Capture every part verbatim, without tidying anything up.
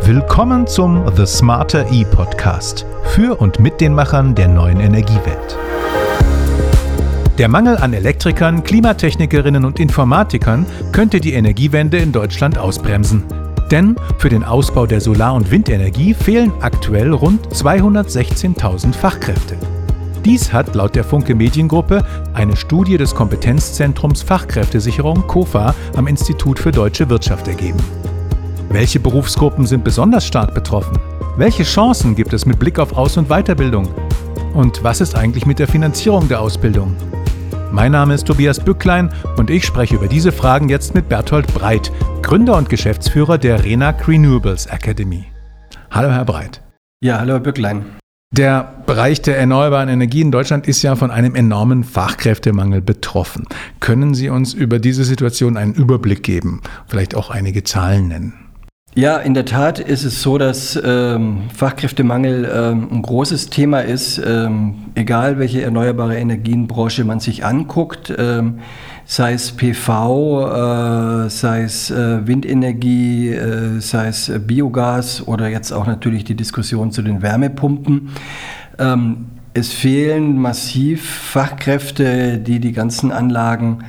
Willkommen zum The Smarter E-Podcast für und mit den Machern der neuen Energiewelt. Der Mangel an Elektrikern, Klimatechnikerinnen und Informatikern könnte die Energiewende in Deutschland ausbremsen. Denn für den Ausbau der Solar- und Windenergie fehlen aktuell rund zweihundertsechzehntausend Fachkräfte. Dies hat laut der Funke Mediengruppe eine Studie des Kompetenzzentrums Fachkräftesicherung K O F A am Institut für Deutsche Wirtschaft ergeben. Welche Berufsgruppen sind besonders stark betroffen? Welche Chancen gibt es mit Blick auf Aus- und Weiterbildung? Und was ist eigentlich mit der Finanzierung der Ausbildung? Mein Name ist Tobias Bücklein und ich spreche über diese Fragen jetzt mit Berthold Breit, Gründer und Geschäftsführer der RENAC Renewables Academy. Hallo Herr Breit. Ja, hallo Herr Bücklein. Der Bereich der erneuerbaren Energien in Deutschland ist ja von einem enormen Fachkräftemangel betroffen. Können Sie uns über diese Situation einen Überblick geben, vielleicht auch einige Zahlen nennen? Ja, in der Tat ist es so, dass ähm, Fachkräftemangel ähm, ein großes Thema ist, ähm, egal welche erneuerbare Energienbranche man sich anguckt, ähm, sei es P V, äh, sei es äh, Windenergie, äh, sei es äh, Biogas oder jetzt auch natürlich die Diskussion zu den Wärmepumpen. Ähm, es fehlen massiv Fachkräfte, die die ganzen Anlagen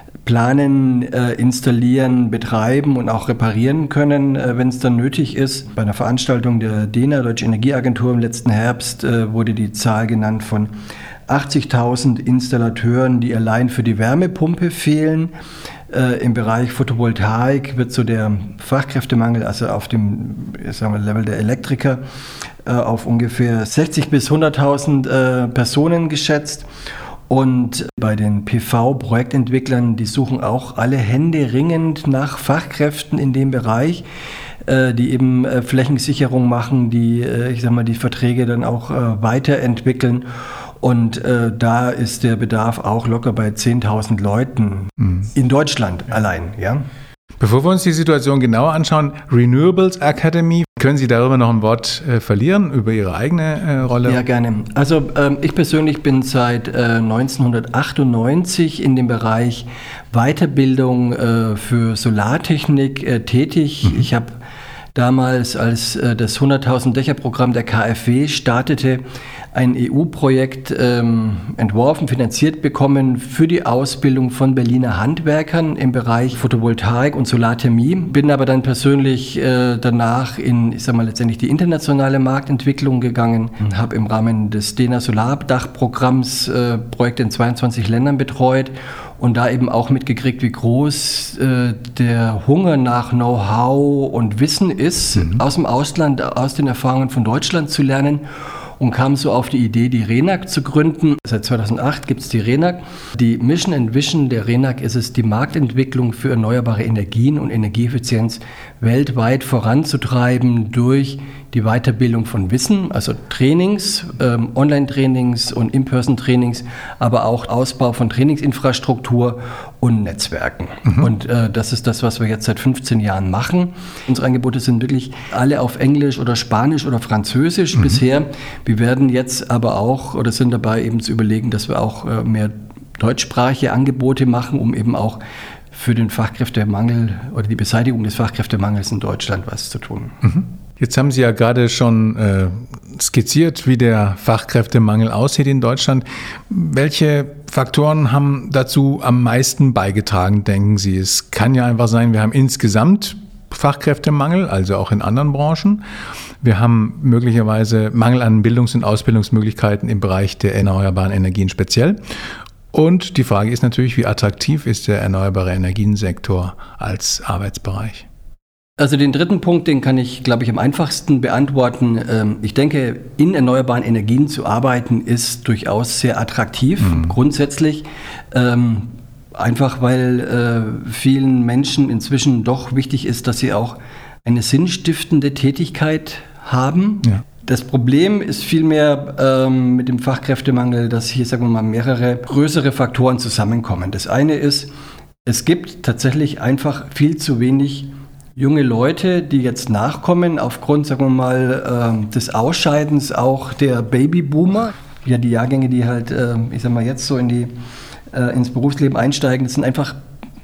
planen, äh, installieren, betreiben und auch reparieren können, äh, wenn es dann nötig ist. Bei einer Veranstaltung der D E N A, Deutsche Energieagentur, im letzten Herbst äh, wurde die Zahl genannt von achtzigtausend Installateuren, die allein für die Wärmepumpe fehlen. Äh, Im Bereich Photovoltaik wird so der Fachkräftemangel, also auf dem sagen wir, Level der Elektriker, äh, auf ungefähr sechzig bis hunderttausend äh, Personen geschätzt. Und bei den P V-Projektentwicklern, die suchen auch alle händeringend nach Fachkräften in dem Bereich, äh, die eben äh, Flächensicherung machen, die, äh, ich sag mal, die Verträge dann auch äh, weiterentwickeln. Und äh, da ist der Bedarf auch locker bei zehntausend Leuten mhm. in Deutschland allein, ja. Bevor wir uns die Situation genauer anschauen, Renewables Academy, können Sie darüber noch ein Wort äh, verlieren, über Ihre eigene äh, Rolle? Ja, gerne. Also ähm, ich persönlich bin seit äh, neunzehnhundertachtundneunzig in dem Bereich Weiterbildung äh, für Solartechnik äh, tätig. Mhm. Ich habe damals, als äh, das hunderttausend Dächer Programm der K f W startete, ein E U-Projekt ähm, entworfen, finanziert bekommen für die Ausbildung von Berliner Handwerkern im Bereich Photovoltaik und Solarthermie. Bin aber dann persönlich äh, danach in, ich sag mal, letztendlich die internationale Marktentwicklung gegangen, habe im Rahmen des D E N A Solardachprogramms äh, Projekte in zweiundzwanzig Ländern betreut und da eben auch mitgekriegt, wie groß äh, der Hunger nach Know-how und Wissen ist, mhm. aus dem Ausland, aus den Erfahrungen von Deutschland zu lernen. Und kam so auf die Idee, die RENAC zu gründen. Seit zweitausendacht gibt es die RENAC. Die Mission and Vision der RENAC ist es, die Marktentwicklung für erneuerbare Energien und Energieeffizienz weltweit voranzutreiben durch die Weiterbildung von Wissen, also Trainings, ähm, Online-Trainings und In-Person-Trainings, aber auch Ausbau von Trainingsinfrastruktur und Netzwerken. Mhm. Und äh, das ist das, was wir jetzt seit fünfzehn Jahren machen. Unsere Angebote sind wirklich alle auf Englisch oder Spanisch oder Französisch mhm. bisher. Wir werden jetzt aber auch oder sind dabei eben zu überlegen, dass wir auch äh, mehr deutschsprachige Angebote machen, um eben auch für den Fachkräftemangel oder die Beseitigung des Fachkräftemangels in Deutschland was zu tun. Mhm. Jetzt haben Sie ja gerade schon äh, skizziert, wie der Fachkräftemangel aussieht in Deutschland. Welche Faktoren haben dazu am meisten beigetragen, denken Sie? Es kann ja einfach sein, wir haben insgesamt Fachkräftemangel, also auch in anderen Branchen. Wir haben möglicherweise Mangel an Bildungs- und Ausbildungsmöglichkeiten im Bereich der erneuerbaren Energien speziell. Und die Frage ist natürlich, wie attraktiv ist der erneuerbare Energiensektor als Arbeitsbereich? Also den dritten Punkt, den kann ich, glaube ich, am einfachsten beantworten. Ich denke, in erneuerbaren Energien zu arbeiten, ist durchaus sehr attraktiv, mhm. grundsätzlich. Einfach weil vielen Menschen inzwischen doch wichtig ist, dass sie auch eine sinnstiftende Tätigkeit haben. Ja. Das Problem ist vielmehr ähm, mit dem Fachkräftemangel, dass hier, sagen wir mal, mehrere größere Faktoren zusammenkommen. Das eine ist, es gibt tatsächlich einfach viel zu wenig junge Leute, die jetzt nachkommen, aufgrund, sagen wir mal, äh, des Ausscheidens auch der Babyboomer. Ja, die Jahrgänge, die halt, äh, ich sag mal, jetzt so in die, äh, ins Berufsleben einsteigen, das sind einfach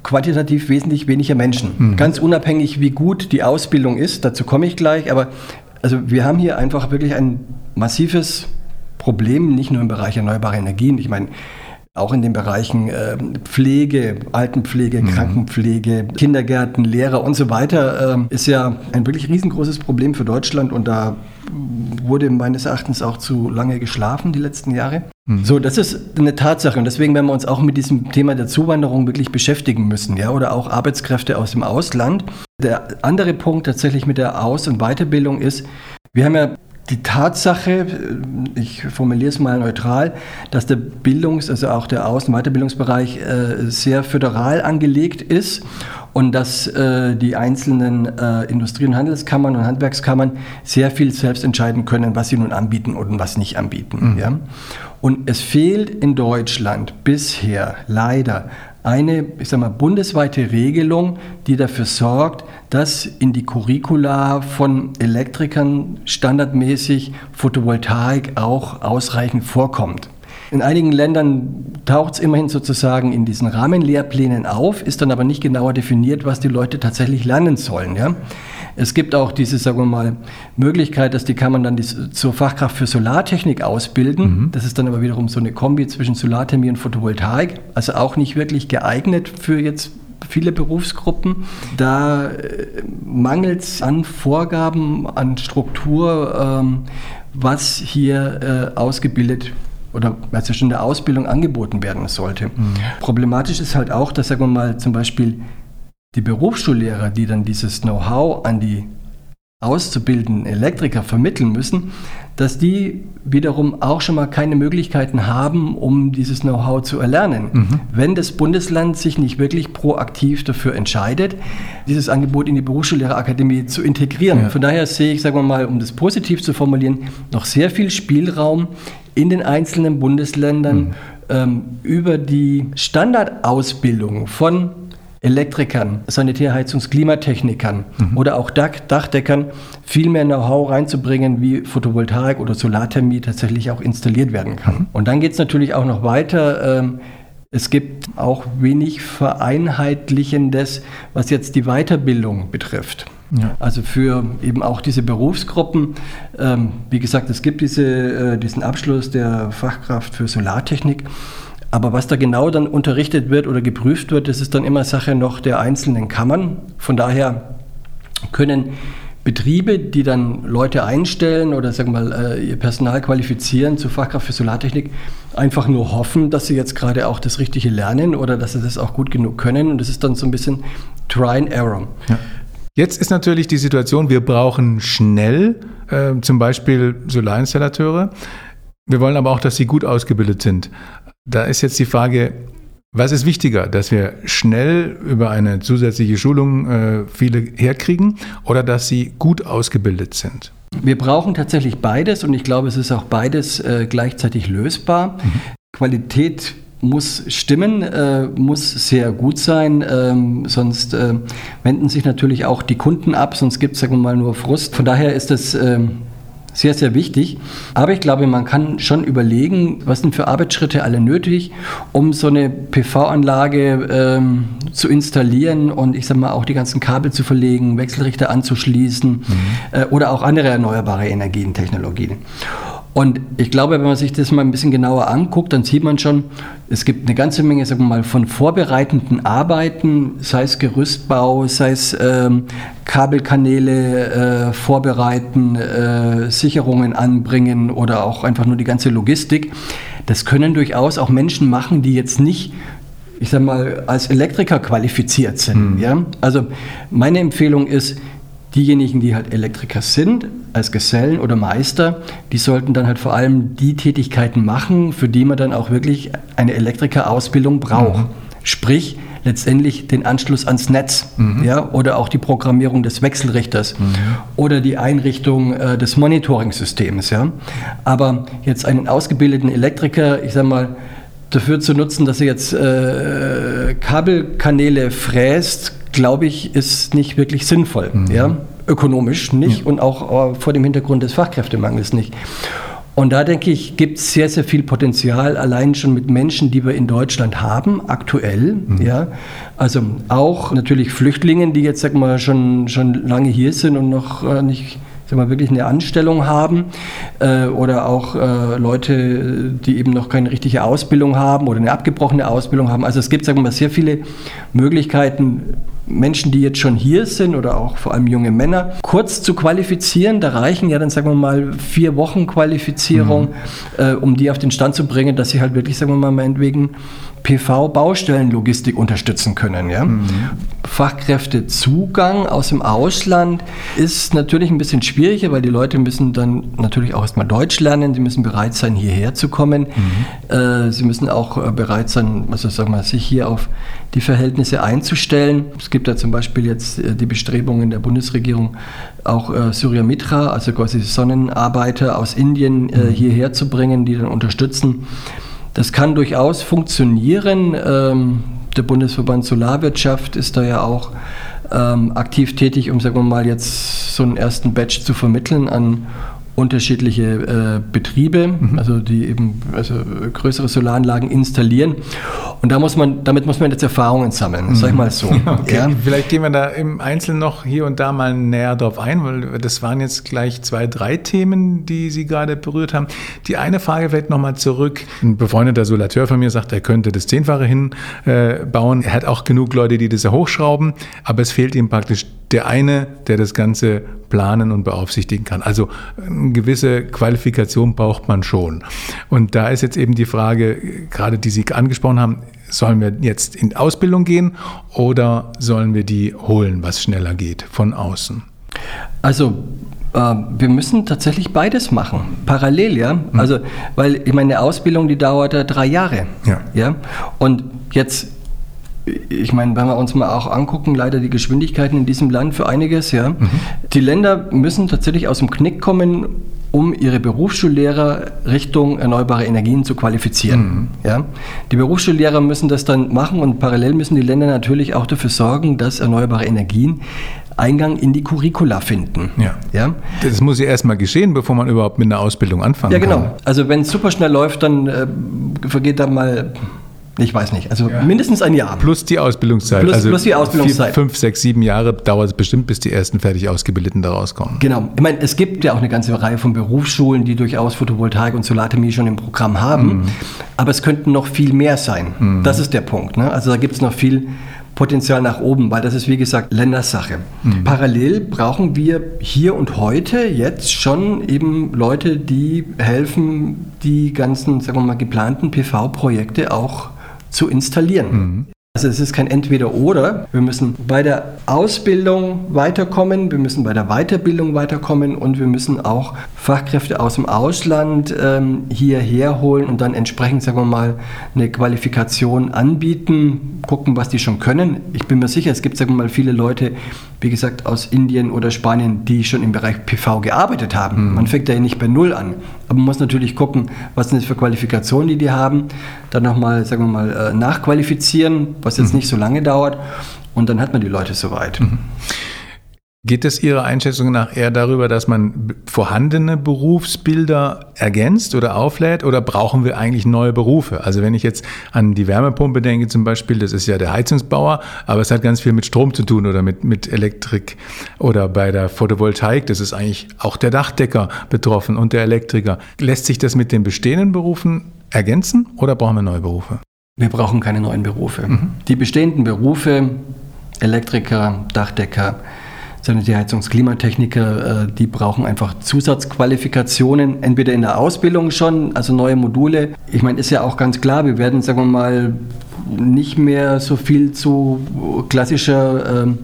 quantitativ wesentlich weniger Menschen. Mhm. Ganz unabhängig, wie gut die Ausbildung ist, dazu komme ich gleich, aber also wir haben hier einfach wirklich ein massives Problem, nicht nur im Bereich erneuerbare Energien, ich meine, auch in den Bereichen äh, Pflege, Altenpflege, mhm. Krankenpflege, Kindergärten, Lehrer und so weiter, äh, ist ja ein wirklich riesengroßes Problem für Deutschland und da wurde meines Erachtens auch zu lange geschlafen die letzten Jahre. Mhm. So, das ist eine Tatsache und deswegen werden wir uns auch mit diesem Thema der Zuwanderung wirklich beschäftigen müssen, ja, oder auch Arbeitskräfte aus dem Ausland. Der andere Punkt tatsächlich mit der Aus- und Weiterbildung ist, wir haben ja die Tatsache, ich formuliere es mal neutral, dass der Bildungs-, also auch der Aus- und Weiterbildungsbereich äh, sehr föderal angelegt ist und dass äh, die einzelnen äh, Industrie- und Handelskammern und Handwerkskammern sehr viel selbst entscheiden können, was sie nun anbieten und was nicht anbieten. Mhm. Ja? Und es fehlt in Deutschland bisher leider eine, ich sag mal, bundesweite Regelung, die dafür sorgt, dass in die Curricula von Elektrikern standardmäßig Photovoltaik auch ausreichend vorkommt. In einigen Ländern taucht es immerhin sozusagen in diesen Rahmenlehrplänen auf, ist dann aber nicht genauer definiert, was die Leute tatsächlich lernen sollen. Ja? Es gibt auch diese, sagen wir mal, Möglichkeit, dass die Kammern dann die, zur Fachkraft für Solartechnik ausbilden. Mhm. Das ist dann aber wiederum so eine Kombi zwischen Solarthermie und Photovoltaik, also auch nicht wirklich geeignet für jetzt viele Berufsgruppen. Da äh, mangelt es an Vorgaben, an Struktur, ähm, was hier äh, ausgebildet oder was ja schon in der Ausbildung angeboten werden sollte. Mhm. Problematisch ist halt auch, dass, sagen wir mal, zum Beispiel die Berufsschullehrer, die dann dieses Know-how an die auszubildenden Elektriker vermitteln müssen, dass die wiederum auch schon mal keine Möglichkeiten haben, um dieses Know-how zu erlernen. Mhm. Wenn das Bundesland sich nicht wirklich proaktiv dafür entscheidet, dieses Angebot in die Berufsschullehrerakademie zu integrieren. Ja. Von daher sehe ich, sagen wir mal, um das positiv zu formulieren, noch sehr viel Spielraum in den einzelnen Bundesländern mhm. ähm, über die Standardausbildung von Elektrikern, Sanitärheizungs-, Klimatechnikern mhm. oder auch Dach- Dachdeckern viel mehr Know-how reinzubringen, wie Photovoltaik oder Solarthermie tatsächlich auch installiert werden kann. Mhm. Und dann geht es natürlich auch noch weiter. Ähm, es gibt auch wenig Vereinheitlichendes, was jetzt die Weiterbildung betrifft. Ja. Also für eben auch diese Berufsgruppen. Ähm, wie gesagt, es gibt diese, äh, diesen Abschluss der Fachkraft für Solartechnik. Aber was da genau dann unterrichtet wird oder geprüft wird, das ist dann immer Sache noch der einzelnen Kammern. Von daher können Betriebe, die dann Leute einstellen oder sagen wir mal, ihr Personal qualifizieren zur Fachkraft für Solartechnik, einfach nur hoffen, dass sie jetzt gerade auch das Richtige lernen oder dass sie das auch gut genug können. Und das ist dann so ein bisschen Try and Error. Ja. Jetzt ist natürlich die Situation, wir brauchen schnell äh, zum Beispiel Solarinstallateure. Wir wollen aber auch, dass sie gut ausgebildet sind. Da ist jetzt die Frage, was ist wichtiger, dass wir schnell über eine zusätzliche Schulung äh, viele herkriegen oder dass sie gut ausgebildet sind? Wir brauchen tatsächlich beides und ich glaube, es ist auch beides äh, gleichzeitig lösbar. Mhm. Qualität muss stimmen, äh, muss sehr gut sein, ähm, sonst äh, wenden sich natürlich auch die Kunden ab, sonst gibt es, sagen wir mal, nur Frust. Von daher ist das ähm, sehr, sehr wichtig. Aber ich glaube, man kann schon überlegen, was sind für Arbeitsschritte alle nötig, um so eine P V-Anlage ähm, zu installieren und ich sage mal auch die ganzen Kabel zu verlegen, Wechselrichter anzuschließen mhm. äh, oder auch andere erneuerbare Energien, Technologien. Und ich glaube, wenn man sich das mal ein bisschen genauer anguckt, dann sieht man schon, es gibt eine ganze Menge, sagen wir mal, von vorbereitenden Arbeiten, sei es Gerüstbau, sei es ähm, Kabelkanäle äh, vorbereiten, äh, Sicherungen anbringen oder auch einfach nur die ganze Logistik. Das können durchaus auch Menschen machen, die jetzt nicht, ich sag mal, als Elektriker qualifiziert sind. Mhm. Ja? Also meine Empfehlung ist, diejenigen, die halt Elektriker sind, als Gesellen oder Meister, die sollten dann halt vor allem die Tätigkeiten machen, für die man dann auch wirklich eine Elektrikerausbildung braucht. Mhm. Sprich, letztendlich den Anschluss ans Netz, mhm. ja, oder auch die Programmierung des Wechselrichters mhm. oder die Einrichtung äh, des Monitoring-Systems. Ja. Aber jetzt einen ausgebildeten Elektriker, ich sag mal, dafür zu nutzen, dass er jetzt äh, Kabelkanäle fräst, glaube ich, ist nicht wirklich sinnvoll. Mhm. Ja? Ökonomisch nicht ja. und auch äh, vor dem Hintergrund des Fachkräftemangels nicht. Und da denke ich, gibt es sehr, sehr viel Potenzial, allein schon mit Menschen, die wir in Deutschland haben, aktuell. Mhm. Ja. Also auch natürlich Flüchtlingen, die jetzt, sag mal, schon, schon lange hier sind und noch äh, nicht, sag mal, wirklich eine Anstellung haben. Äh, oder auch äh, Leute, die eben noch keine richtige Ausbildung haben oder eine abgebrochene Ausbildung haben. Also es gibt, sagen wir mal, sehr viele Möglichkeiten, Menschen, die jetzt schon hier sind oder auch vor allem junge Männer, kurz zu qualifizieren. Da reichen ja dann, sagen wir mal, vier Wochen Qualifizierung, mhm. äh, um die auf den Stand zu bringen, dass sie halt wirklich, sagen wir mal, meinetwegen P V-Baustellenlogistik unterstützen können. Ja? Mhm. Fachkräftezugang aus dem Ausland ist natürlich ein bisschen schwieriger, weil die Leute müssen dann natürlich auch erstmal Deutsch lernen, sie müssen bereit sein, hierher zu kommen. Mhm. Äh, sie müssen auch äh, bereit sein, also sagen wir, sich hier auf die Verhältnisse einzustellen. Es gibt da zum Beispiel jetzt äh, die Bestrebungen der Bundesregierung, auch äh, Surya Mitra, also quasi Sonnenarbeiter aus Indien äh, hierher zu bringen, die dann unterstützen. Das kann durchaus funktionieren. Ähm, der Bundesverband Solarwirtschaft ist da ja auch ähm, aktiv tätig, um, sagen wir mal, jetzt so einen ersten Batch zu vermitteln an unterschiedliche äh, Betriebe, mhm. also die eben also größere Solaranlagen installieren. Und da muss man, damit muss man jetzt Erfahrungen sammeln, mhm. sag ich mal so. Okay. Ja. Vielleicht gehen wir da im Einzelnen noch hier und da mal näher drauf ein, weil das waren jetzt gleich zwei, drei Themen, die Sie gerade berührt haben. Die eine Frage vielleicht nochmal zurück. Ein befreundeter Solateur von mir sagt, er könnte das Zehnfache hinbauen. Äh, er hat auch genug Leute, die das ja hochschrauben, aber es fehlt ihm praktisch der eine, der das Ganze planen und beaufsichtigen kann. Also eine gewisse Qualifikation braucht man schon. Und da ist jetzt eben die Frage, gerade die Sie angesprochen haben, sollen wir jetzt in Ausbildung gehen oder sollen wir die holen, was schneller geht, von außen? Also äh, wir müssen tatsächlich beides machen, parallel, ja. Mhm. Also, weil ich meine, eine Ausbildung, die dauert ja drei Jahre. Ja. Ja? Und jetzt ich meine, wenn wir uns mal auch angucken, leider die Geschwindigkeiten in diesem Land für einiges, ja. Mhm. Die Länder müssen tatsächlich aus dem Knick kommen, um ihre Berufsschullehrer Richtung erneuerbare Energien zu qualifizieren. Mhm. Ja. Die Berufsschullehrer müssen das dann machen und parallel müssen die Länder natürlich auch dafür sorgen, dass erneuerbare Energien Eingang in die Curricula finden. Ja. Ja. Das muss ja erstmal geschehen, bevor man überhaupt mit einer Ausbildung anfangen kann. Ja, genau. Kann. Also wenn es super schnell läuft, dann äh, vergeht da mal... Ich weiß nicht, also ja. mindestens ein Jahr. Plus die Ausbildungszeit. Plus, also plus die Ausbildungszeit. Vier, fünf, sechs, sieben Jahre dauert es bestimmt, bis die ersten fertig Ausgebildeten da rauskommen. Genau. Ich meine, es gibt ja auch eine ganze Reihe von Berufsschulen, die durchaus Photovoltaik und Solarthermie schon im Programm haben. Mhm. Aber es könnten noch viel mehr sein. Mhm. Das ist der Punkt. Ne? Also da gibt es noch viel Potenzial nach oben, weil das ist, wie gesagt, Ländersache. Mhm. Parallel brauchen wir hier und heute jetzt schon eben Leute, die helfen, die ganzen, sagen wir mal, geplanten P V-Projekte auch zu installieren. Mhm. Also es ist kein Entweder-Oder. Wir müssen bei der Ausbildung weiterkommen, wir müssen bei der Weiterbildung weiterkommen und wir müssen auch Fachkräfte aus dem Ausland ähm, hierher holen und dann entsprechend, sagen wir mal, eine Qualifikation anbieten, gucken, was die schon können. Ich bin mir sicher, es gibt, sagen wir mal, viele Leute, wie gesagt, aus Indien oder Spanien, die schon im Bereich P V gearbeitet haben. Mhm. Man fängt ja nicht bei Null an. Aber man muss natürlich gucken, was sind das für Qualifikationen, die die haben. Dann nochmal, sagen wir mal, nachqualifizieren, was jetzt mhm. nicht so lange dauert. Und dann hat man die Leute soweit. Mhm. Geht es Ihrer Einschätzung nach eher darüber, dass man vorhandene Berufsbilder ergänzt oder auflädt, oder brauchen wir eigentlich neue Berufe? Also wenn ich jetzt an die Wärmepumpe denke zum Beispiel, das ist ja der Heizungsbauer, aber es hat ganz viel mit Strom zu tun oder mit, mit Elektrik, oder bei der Photovoltaik, das ist eigentlich auch der Dachdecker betroffen und der Elektriker. Lässt sich das mit den bestehenden Berufen ergänzen oder brauchen wir neue Berufe? Wir brauchen keine neuen Berufe. Mhm. Die bestehenden Berufe, Elektriker, Dachdecker, Sanitärheizungs-, Klimatechniker, die brauchen einfach Zusatzqualifikationen, entweder in der Ausbildung schon, also neue Module. Ich meine, ist ja auch ganz klar, wir werden, sagen wir mal, nicht mehr so viel zu klassischer ähm,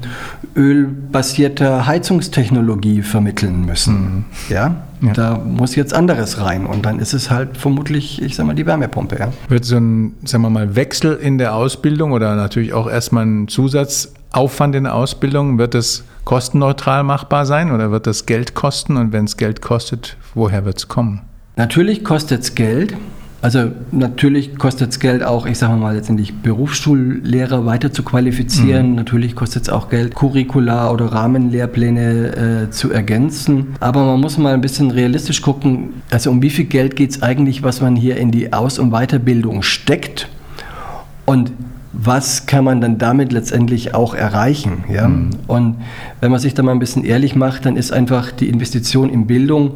ölbasierter Heizungstechnologie vermitteln müssen. Mhm. Ja? Ja. Da muss jetzt anderes rein und dann ist es halt vermutlich, ich sag mal, die Wärmepumpe. Ja. Wird so ein, sagen wir mal, Wechsel in der Ausbildung oder natürlich auch erstmal ein Zusatzaufwand in der Ausbildung, wird das kostenneutral machbar sein oder wird das Geld kosten? Und wenn es Geld kostet, woher wird es kommen? Natürlich kostet es Geld. Also natürlich kostet es Geld auch, ich sage mal letztendlich Berufsschullehrer weiter zu qualifizieren. Mhm. Natürlich kostet es auch Geld, Curricula oder Rahmenlehrpläne äh, zu ergänzen. Aber man muss mal ein bisschen realistisch gucken, also um wie viel Geld geht es eigentlich, was man hier in die Aus- und Weiterbildung steckt und was kann man dann damit letztendlich auch erreichen. Ja? Mhm. Und wenn man sich da mal ein bisschen ehrlich macht, dann ist einfach die Investition in Bildung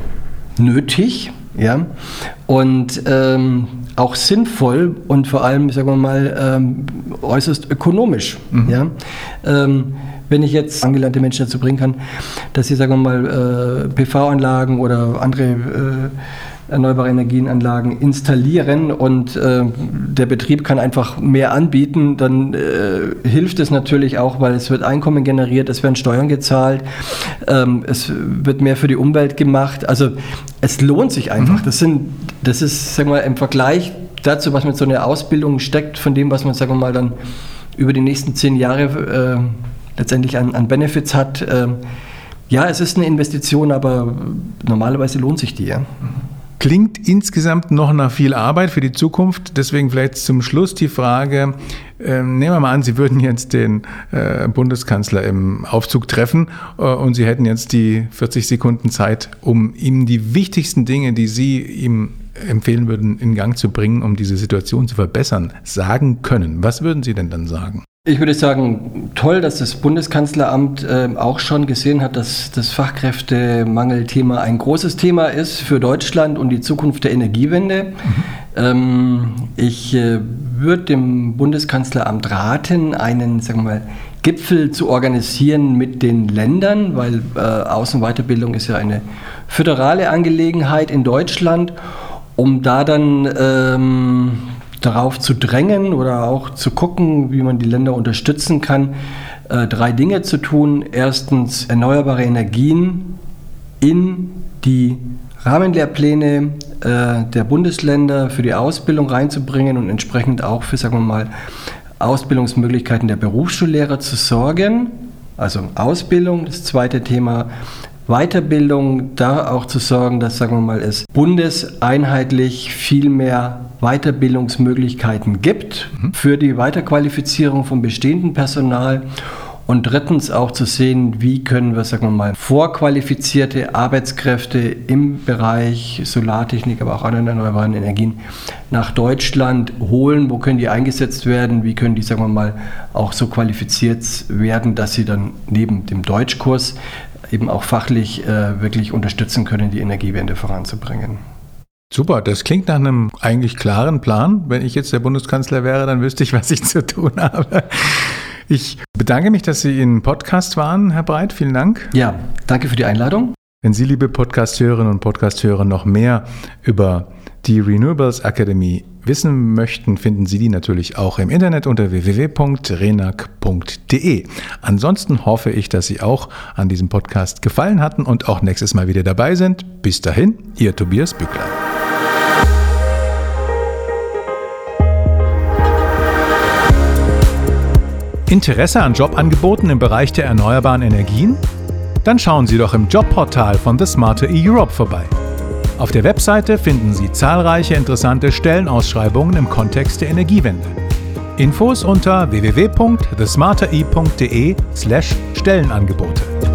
nötig, ja, und ähm, auch sinnvoll und vor allem, sagen wir mal, ähm, äußerst ökonomisch. Mhm. Ja? Ähm, wenn ich jetzt angelernte Menschen dazu bringen kann, dass sie, sagen wir mal, äh, P V-Anlagen oder andere äh, erneuerbare Energienanlagen installieren und äh, der Betrieb kann einfach mehr anbieten, dann äh, hilft es natürlich auch, weil es wird Einkommen generiert, es werden Steuern gezahlt, ähm, es wird mehr für die Umwelt gemacht. Also es lohnt sich einfach. Mhm. Das sind, das ist, sagen wir mal, im Vergleich dazu, was mit so einer Ausbildung steckt, von dem, was man, sagen wir mal, dann über die nächsten zehn Jahre äh, letztendlich an, an Benefits hat. Äh, ja, es ist eine Investition, aber normalerweise lohnt sich die, ja. Klingt insgesamt noch nach viel Arbeit für die Zukunft. Deswegen vielleicht zum Schluss die Frage, äh, nehmen wir mal an, Sie würden jetzt den äh, Bundeskanzler im Aufzug treffen äh, und Sie hätten jetzt die vierzig Sekunden Zeit, um ihm die wichtigsten Dinge, die Sie ihm empfehlen würden, in Gang zu bringen, um diese Situation zu verbessern, sagen können. Was würden Sie denn dann sagen? Ich würde sagen, toll, dass das Bundeskanzleramt äh, auch schon gesehen hat, dass das Fachkräftemangelthema ein großes Thema ist für Deutschland und die Zukunft der Energiewende. Mhm. Ähm, ich äh, würde dem Bundeskanzleramt raten, einen, sagen wir mal, Gipfel zu organisieren mit den Ländern, weil äh, Aus- und Weiterbildung ist ja eine föderale Angelegenheit in Deutschland, um da dann ähm, darauf zu drängen oder auch zu gucken, wie man die Länder unterstützen kann, äh, drei Dinge zu tun. Erstens, erneuerbare Energien in die Rahmenlehrpläne äh, der Bundesländer für die Ausbildung reinzubringen und entsprechend auch für, sagen wir mal, Ausbildungsmöglichkeiten der Berufsschullehrer zu sorgen. Also Ausbildung. Das zweite Thema, Weiterbildung, da auch zu sorgen, dass, sagen wir mal, es bundeseinheitlich viel mehr Weiterbildungsmöglichkeiten gibt mhm. für die Weiterqualifizierung von bestehendem Personal. Und drittens auch zu sehen, wie können wir, sagen wir mal, vorqualifizierte Arbeitskräfte im Bereich Solartechnik, aber auch anderen erneuerbaren Energien nach Deutschland holen. Wo können die eingesetzt werden? Wie können die, sagen wir mal, auch so qualifiziert werden, dass sie dann neben dem Deutschkurs eben auch fachlich äh, wirklich unterstützen können, die Energiewende voranzubringen. Super, das klingt nach einem eigentlich klaren Plan. Wenn ich jetzt der Bundeskanzler wäre, dann wüsste ich, was ich zu tun habe. Ich bedanke mich, dass Sie in Podcast waren, Herr Breit. Vielen Dank. Ja, danke für die Einladung. Wenn Sie, liebe Podcast-Hörerinnen und Podcast-Hörer, noch mehr über die Renewables Academy wissen möchten, finden Sie die natürlich auch im Internet unter w w w punkt renac punkt d e. Ansonsten hoffe ich, dass Sie auch an diesem Podcast gefallen hatten und auch nächstes Mal wieder dabei sind. Bis dahin, Ihr Tobias Bückler. Interesse an Jobangeboten im Bereich der erneuerbaren Energien? Dann schauen Sie doch im Jobportal von The Smarter E-Europe vorbei. Auf der Webseite finden Sie zahlreiche interessante Stellenausschreibungen im Kontext der Energiewende. Infos unter w w w punkt the smarter e punkt d e slash Stellenangebote.